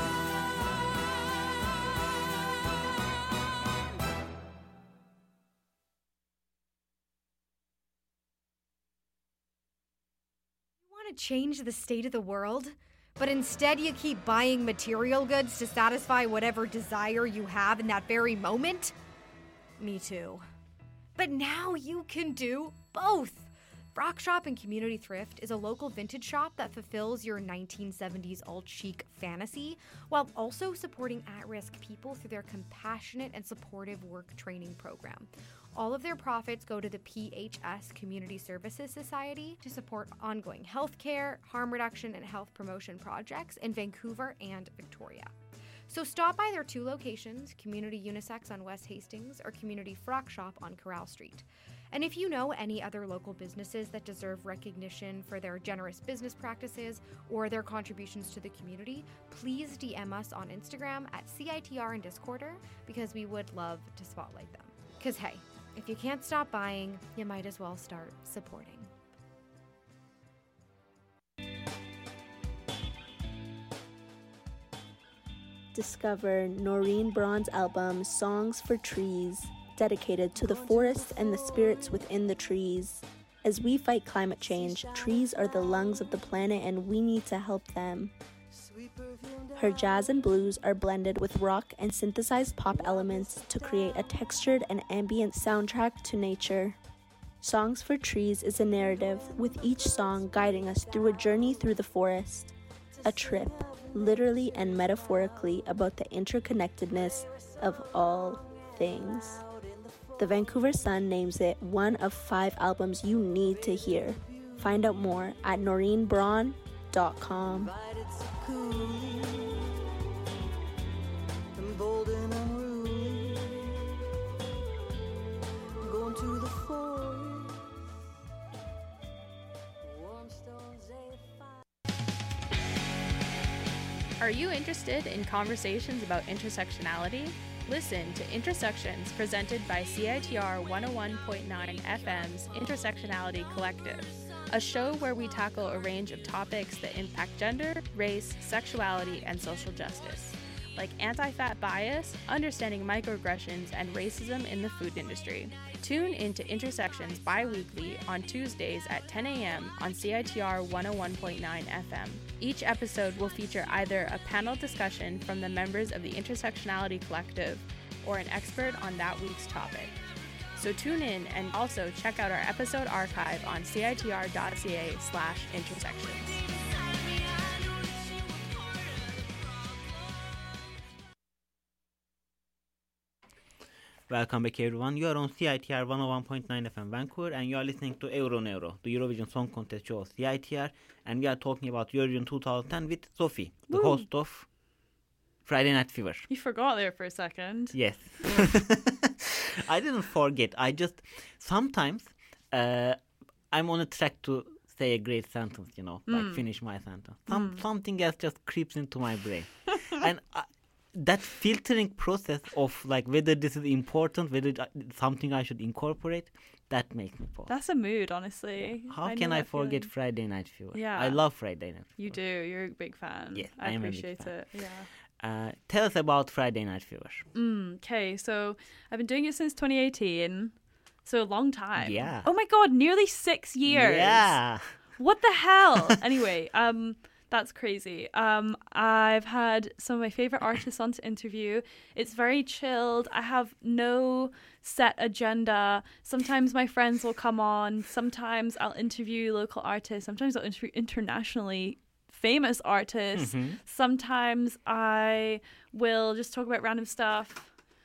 You want to change the state of the world, but instead you keep buying material goods to satisfy whatever desire you have in that very moment? Me too. But now you can do both. Frock Shop and Community Thrift is a local vintage shop that fulfills your nineteen seventies alt-chic fantasy while also supporting at-risk people through their compassionate and supportive work training program. All of their profits go to the P H S Community Services Society to support ongoing healthcare, harm reduction, and health promotion projects in Vancouver and Victoria. So stop by their two locations, Community Unisex on West Hastings or Community Frock Shop on Corral Street. And if you know any other local businesses that deserve recognition for their generous business practices or their contributions to the community, please D M us on Instagram at C I T R and Discorder because we would love to spotlight them. Because hey, if you can't stop buying, you might as well start supporting. Discover Noreen Braun's album Songs for Trees, dedicated to the forests and the spirits within the trees. As we fight climate change, trees are the lungs of the planet and we need to help them. Her jazz and blues are blended with rock and synthesized pop elements to create a textured and ambient soundtrack to nature. Songs for Trees is a narrative, with each song guiding us through a journey through the forest. A trip, literally and metaphorically, about the interconnectedness of all things. The Vancouver Sun names it one of five albums you need to hear. Find out more at noreen braun dot com. Are you interested in conversations about intersectionality? Listen to Intersections, presented by C I T R one oh one point nine F M's Intersectionality Collective, a show where we tackle a range of topics that impact gender, race, sexuality, and social justice, like anti-fat bias, understanding microaggressions, and racism in the food industry. Tune into Intersections bi-weekly on Tuesdays at ten a.m. on C I T R one oh one point nine F M. Each episode will feature either a panel discussion from the members of the Intersectionality Collective or an expert on that week's topic. So tune in and also check out our episode archive on C I T R dot C A slash intersections. Welcome back, everyone. You are on C I T R one oh one point nine F M Vancouver, and you are listening to Euro Neuro, the Eurovision Song Contest show of C I T R, and we are talking about Eurovision twenty ten with Sophie, the Woo. host of Friday Night Fever. You forgot there for a second. Yes. I didn't forget. I just, sometimes, uh, I'm on a track to say a great sentence, you know, like Mm. finish my sentence. Some, Mm. Something else just creeps into my brain. and I, that filtering process of like whether this is important, whether it's something I should incorporate, that makes me pause. That's a mood, honestly. How I know can I that forget feeling. Friday Night Fever? Yeah. I love Friday Night Fever. You do. You're a big fan. Yes, I, I am a big appreciate fan. it. Yeah. Uh, tell us about Friday Night Fever. Mm, okay, so I've been doing it since twenty eighteen. So a long time. Yeah. Oh my god, nearly six years. Yeah. What the hell? Anyway, um, that's crazy. Um, I've had some of my favorite artists on to interview. It's very chilled. I have no set agenda. Sometimes my friends will come on. Sometimes I'll interview local artists. Sometimes I'll interview internationally famous artists. Mhm. Sometimes I will just talk about random stuff.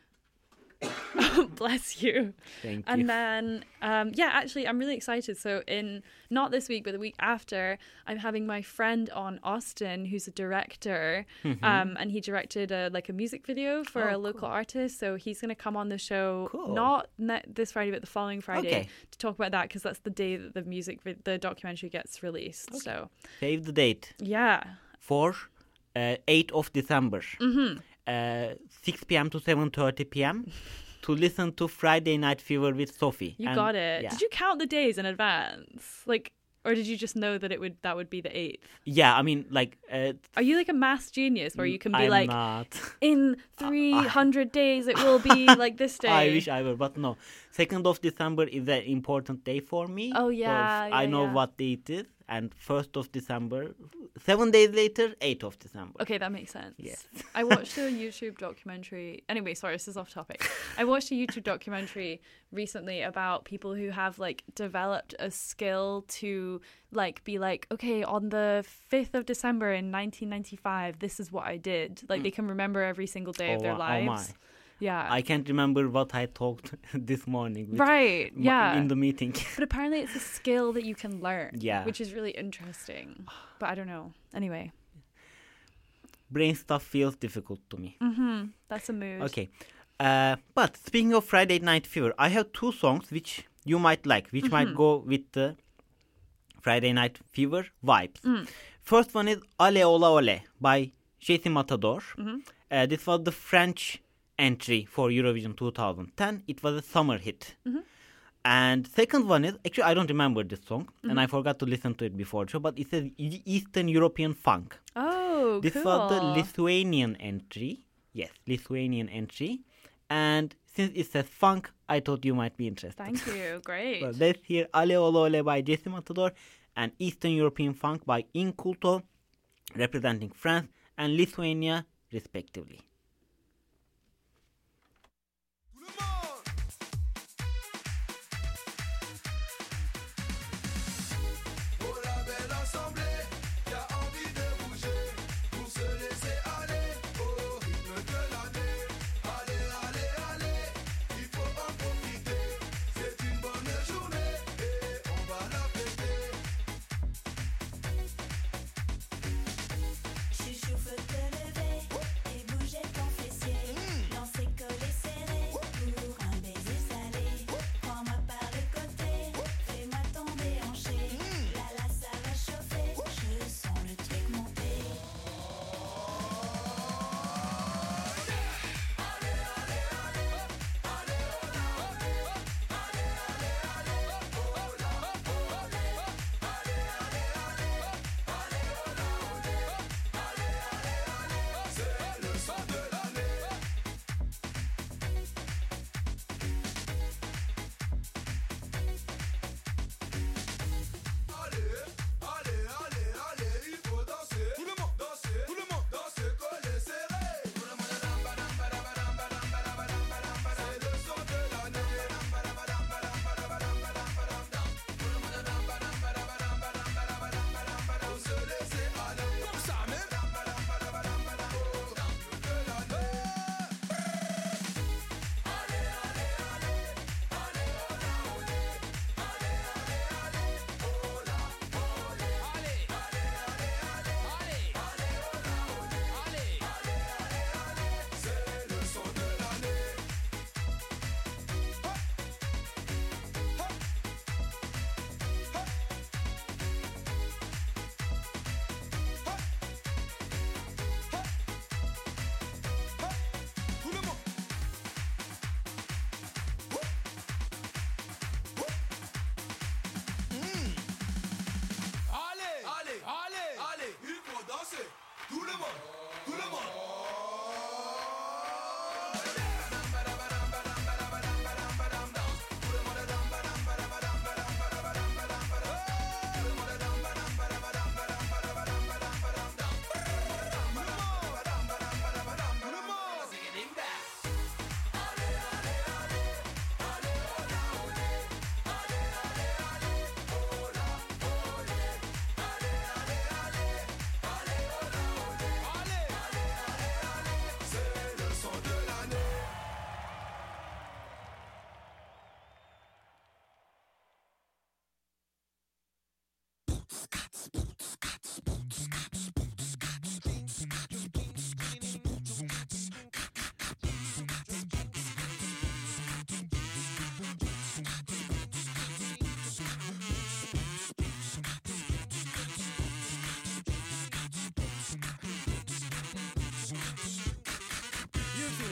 Bless you. Thank and you. then, um, yeah, actually, I'm really excited. So in, not this week, but the week after, I'm having my friend on, Austin, who's a director. Mhm. Um, and he directed a, like a music video for Oh, a local artist. So he's going to come on the show, Cool. not ne- this Friday, but the following Friday, Okay. to talk about that, because that's the day that the music, vi- the documentary gets released. So, Save the date yeah. for uh, eighth of December. Mm-hmm. Uh, six p.m. to seven thirty p.m. to listen to Friday Night Fever with Sophie. You And, got it. Yeah. Did you count the days in advance? Like, or did you just know that it would that would be the eighth? Yeah, I mean, like... Uh, Are you like a math genius where you can be I'm like, not. in three hundred days it will be like this day? I wish I were, but no. second of December is an important day for me. Oh, yeah, 'cause I yeah, know yeah. what day it is. And first of December, seven days later, eighth of December. Okay, that makes sense. Yes. I watched a YouTube documentary. Anyway, sorry, this is off topic. I watched a YouTube documentary recently about people who have like developed a skill to like be like, okay, on the fifth of December in nineteen ninety-five, this is what I did. Like they can remember every single day of Oh, their oh lives. my. Yeah. I can't remember what I talked this morning. With Right, m- yeah. In the meeting. But apparently it's a skill that you can learn. Yeah. Which is really interesting. But I don't know. Anyway. Brain stuff feels difficult to me. Mm-hmm. That's a mood. Okay. Uh, but speaking of Friday Night Fever, I have two songs which you might like, which might Mhm. go with the Friday Night Fever vibes. Mm. First one is Ale Ola Ole by Jessie Matador. Mhm. Uh, this was the French entry for Eurovision twenty ten. It was a summer hit. Mhm. And second one is, actually I don't remember this song, and Mhm. I forgot to listen to it before the show, but it says E- Eastern European Funk. Oh, This cool. was the Lithuanian entry. Yes, Lithuanian entry. And since it says funk, I thought you might be interested. Thank you. Great. So let's hear Ale Ola Ole by Jessie Matador and Eastern European Funk by Inculto, representing France and Lithuania, respectively. Oh la belle assemblée, qui a envie de bouger pour se laisser aller au rythme de l'année. Allez, allez, allez, il faut en profiter. C'est une bonne journée et on va la fêter. Chouchou, faut te lever et bouger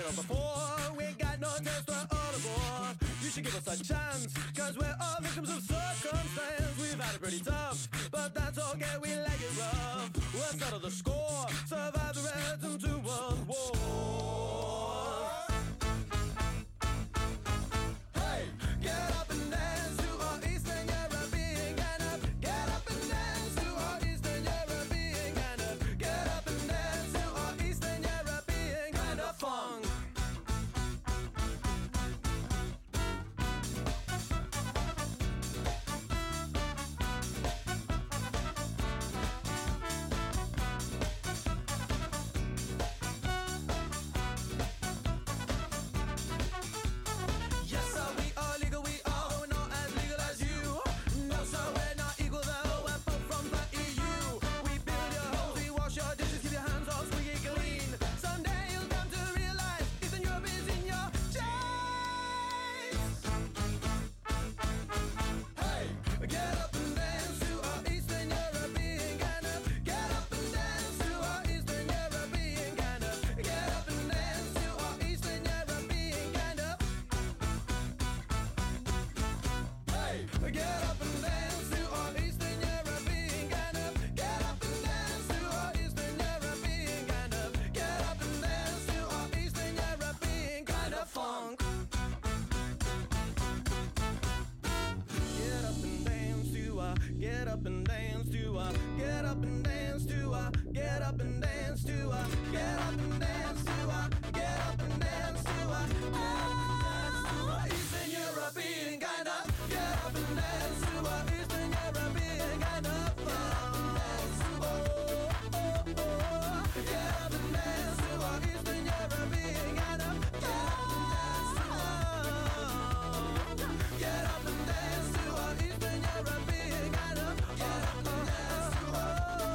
it all before. We got no test, we're all aboard. You should give us a chance, cause we're all victims of circumstance. We've had it pretty tough, but that's okay, we like it rough. We'll settle the score, survive the reds and two world wars. Hey, get up and dance to our Eastern European kind of. Get up and dance to our Eastern European kind of. Get up and dance to our Eastern European kind of funk. Yes, sir, we are legal, we are, but we're not as legal as you. No, sir, we're not equal, though, we're both from the E U. We build your homes, we wash your dishes, keep your hands all squeaky clean. Someday you'll come to realize Eastern Europe is in your chains. Hey, get up and dance to our Eastern European kind of. Get up and dance to our Eastern European kind of. Get up and dance to our Eastern European kind of. Hey, get up and dance to our Eastern European kind of. Get up and dance to our Eastern European kind of. Get up and dance to our Eastern European kind of funk. Get up and dance to our, get up and dance to our, get up and dance to our, get up and dance to our, get up and dance to our, get up and dance to our, Eastern European kind of, get up and dance to our Eastern European kind of fun. Oh, oh, oh, get up and dance to our Eastern European kind of, get up and dance to our, get up and dance to our Eastern European kind of, get up and dance to our,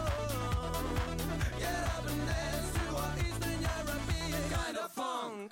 get up and dance to our Eastern European kind of funk.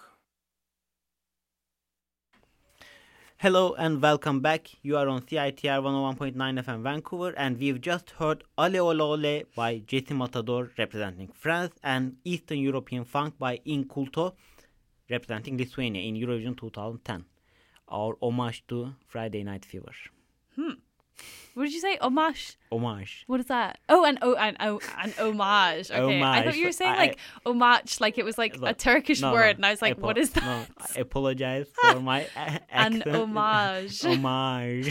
Hello and welcome back. You are on C I T R one oh one point nine F M Vancouver, and we've just heard Ole Ole Ole by Jesse Matador representing France and Eastern European Funk by Inculto representing Lithuania in Eurovision twenty ten. Our homage to Friday Night Fever. What did you say? Homage. Homage. What is that? Oh, an oh, an oh, an homage. Okay, I thought you were Homage. saying I- like homage, like it was like a Look, Turkish no, word, no, and I was like, apo- what is that? No, I apologize for my a- An accent. homage. Homage.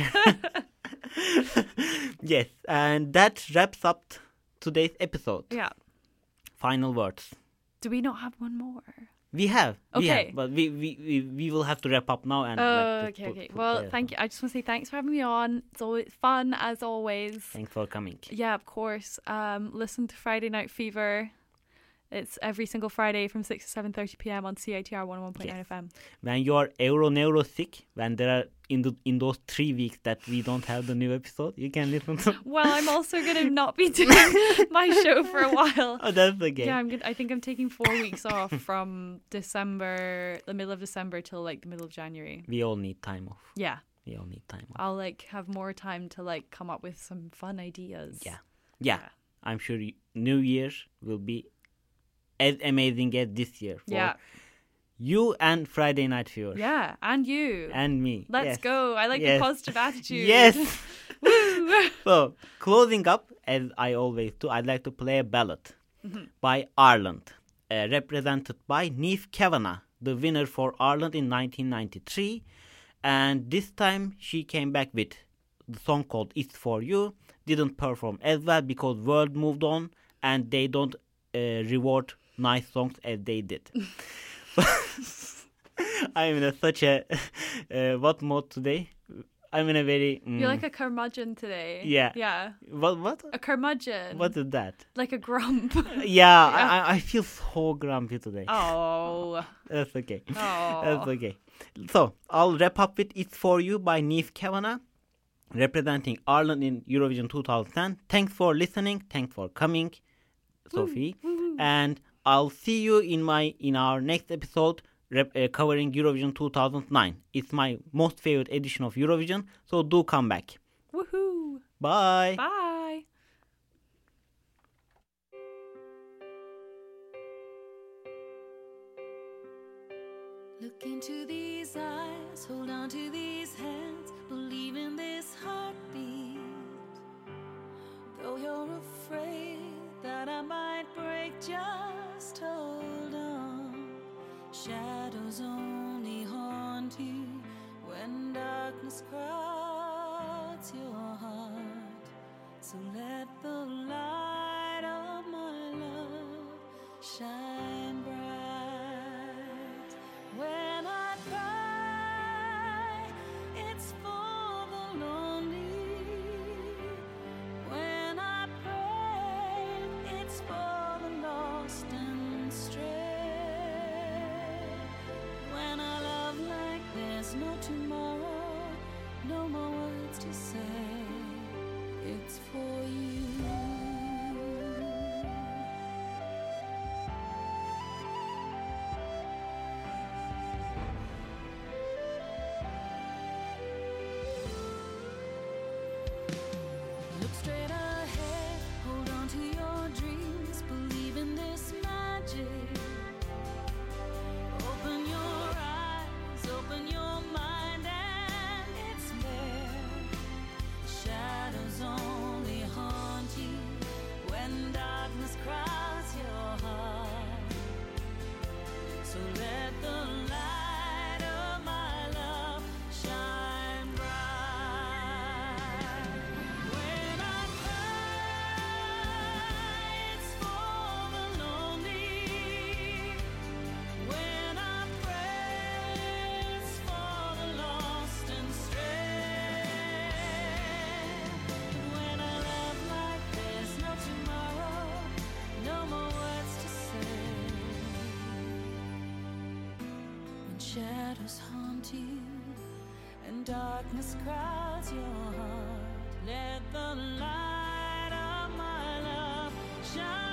Yes, and that wraps up today's episode. Yeah. Final words. Do we not have one more? We have. We Okay. have, but we, we, we, we will have to wrap up now. And Oh, like, okay, put- okay. put Well, there. thank you. I just want to say thanks for having me on. It's always fun as always. Thanks for coming. Yeah, of course. Um, listen to Friday Night Fever. It's every single Friday from six to seven thirty p.m. on C I T R one oh one point nine Yes. F M. When you are euro neuro sick, when there are in the in those three weeks that we don't have the new episode, you can listen to. Well, I'm also gonna not be doing my show for a while. Oh, that's okay. Yeah, I'm good. I think I'm taking four weeks off from December, the middle of December till like the middle of January. We all need time off. Yeah, We all need time off. I'll like have more time to like come up with some fun ideas. Yeah. Yeah. Yeah. I'm sure you, New Year will be as amazing as this year. For Yeah. You and Friday Night Fever. Yeah, and you. And me. Let's Yes. go. I like Yes. the positive attitude. Yes. Woo. So, closing up, as I always do, I'd like to play a ballad Mm-hmm. by Ireland, uh, represented by Niamh Kavanagh, the winner for Ireland in nineteen ninety-three. And this time she came back with the song called It's For You. Didn't perform as well because world moved on and they don't uh, reward nice songs as they did. I'm in a, such a uh, what mode today? I'm in a very mm, You're like a curmudgeon today. Yeah. Yeah. what what A curmudgeon. what is that? Like a grump. Yeah, I, I- I feel so grumpy today. Oh. That's okay. Oh. That's okay. So I'll wrap up with "It's For You" by Niamh Kavanagh, representing Ireland in Eurovision twenty ten. Thanks for listening. Thanks for coming, Sophie. And I'll see you in my in our next episode rep, uh, covering Eurovision two thousand nine. It's my most favorite edition of Eurovision, so do come back. Woohoo. Bye. Bye. Look into these eyes, hold on to these hands, believe in this heartbeat. Though you're afraid that I might break, just hold on. Shadows only haunt you when darkness crowds your heart. So let the light of my love shine bright. When I cry, it's for the lonely. When I pray, it's for the lost and stray. When I love like there's no tomorrow, no more words to say, it's for you. Look straight ahead, hold on to your dreams, believe in this magic. Open your eyes, open your mind, and it's there. Shadows only haunt you when darkness crowds your heart. So let the light of my love shine bright. When I cry, it's for the lonely. When I pray, it's for the lost and stray. When I love like there's no tomorrow, no more words to say. When shadows haunt you and darkness crowds your heart, let the light of my love shine.